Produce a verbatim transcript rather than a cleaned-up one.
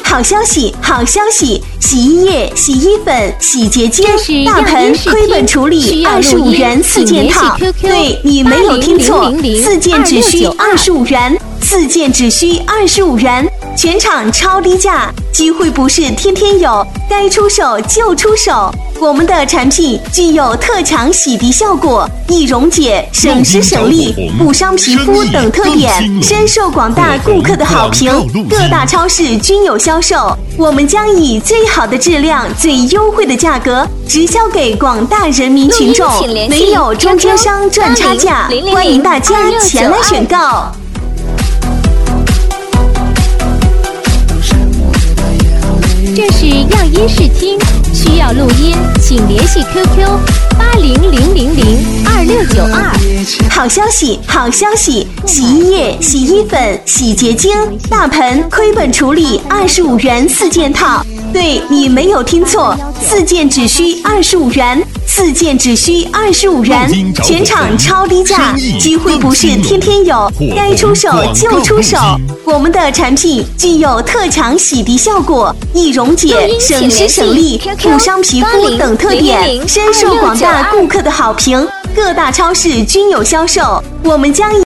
好消息，好消息！洗衣液、洗衣粉、洗洁精、大盆、亏本处理，二十五元四件套。对，你没有听错，四件只需二十五元，四件只需二十五元，全场超低价，机会不是天天有，该出手就出手。我们的产品具有特强洗涤效果、易溶解、省时省力、不伤皮肤等特点，深受广大顾客的好评，各大超市均有销售。我们将以最好的质量、最优惠的价格直销给广大人民群众，没有中间商赚差价，欢迎大家前来选购。 这是样音视听，需要录音，请联系 Q Q 八零零零零二六九二。 好消息，好消息！洗衣液、洗衣粉、洗洁精、大盆、亏本处理，二十五元四件套。对，你没有听错，四件只需二十五元，四件只需二十五元，全场超低价，机会不是天天有，该出手就出手。我们的产品具有特强洗涤效果、易溶解、省时省力、不伤皮肤等特点，深受广大顾客的好评，各大超市均有销售。我们将